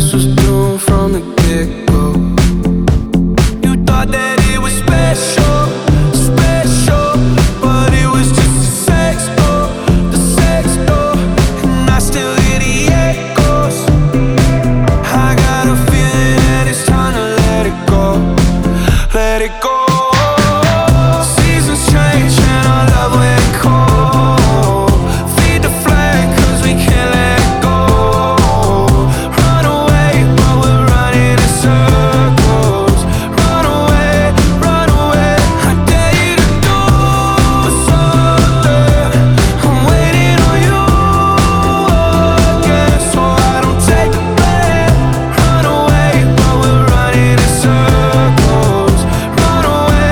this was doomed from the get-go. You thought that it was special, special, but it was just the sex door, and I still hear the echoes. I got a feeling that it's time to let it go, let it go. Seasons change and our love went cold. Feed the flame 'cause we can't let go. Run away, but we're running in circles. Run away, I dare you to do something. I'm waiting on you again, so I don't take the blame. Run away, but we're running in circles. Run away,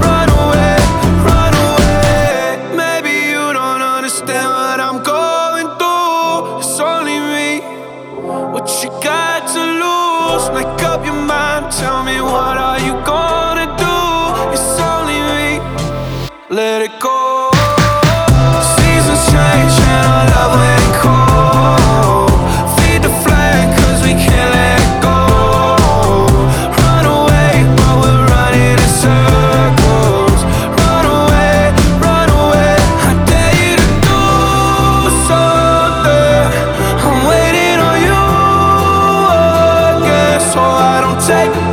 maybe you don't understand what I'm going through. It's only me. What you got to lose? Make up your mind, tell me what are you gonna do? It's only me, let it go. Seasons change and our love went cold. Feed the flame 'cause we can't let go. Run away, but we're running in circles. Run away, I dare you to do something. I'm waiting on you again, so I don't take